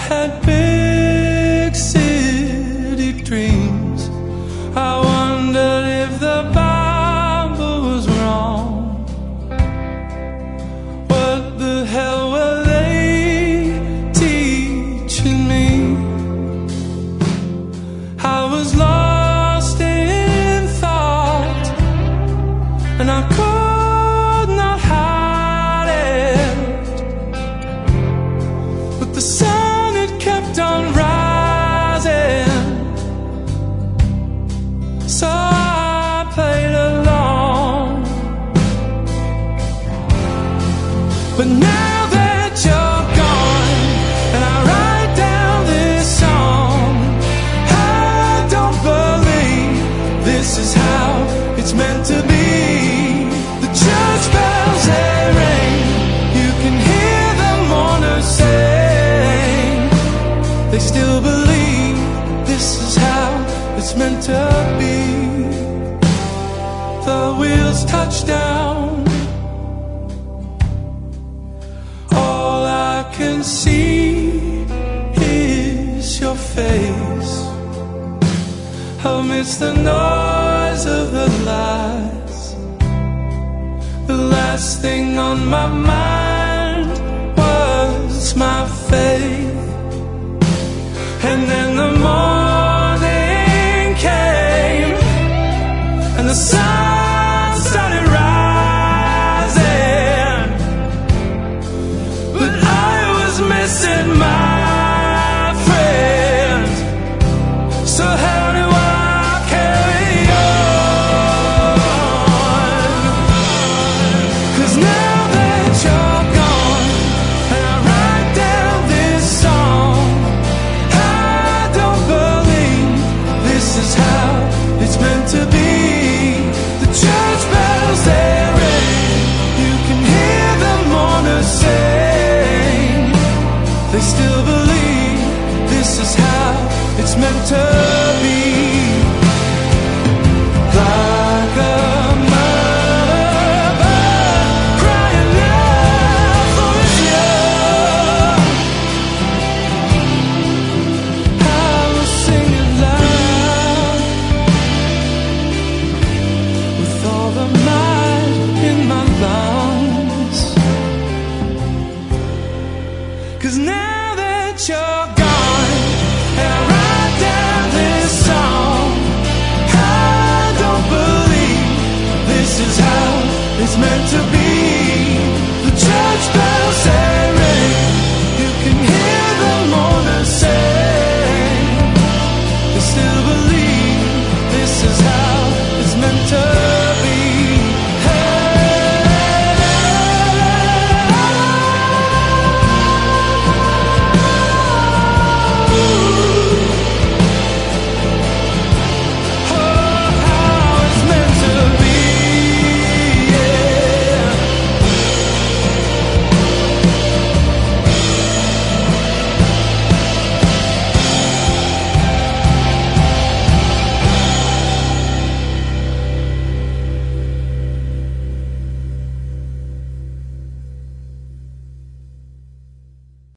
had big city dreams. I wondered if the Bible was wrong. What the hell were they teaching me? I was lost in thought, and I could not hide it. But the sun, it kept on rising, so I played along. But now that you're gone, and I write down this song, I don't believe this is how it's meant to be. The church bells, they ring, you can hear the mourners sing. They still believe this is how it's meant to be. The wheels touch down, all I can see is your face amidst the noise of the lights. The last thing on my mind was my faith. And then the morning came, and the sun started rising, but I was missing my friend. So how do I carry on? 'Cause now that you're gone, and I write down this song, I don't believe this is how it's meant to be. The church bells, they ring, you can hear the mourners sing. They still believe this is how it's meant to be. Like a mother crying out for its young, I was singing loud with all the might in my lungs. 'Cause now that you're gone, and I write down this song, I don't believe this is how it's meant to be.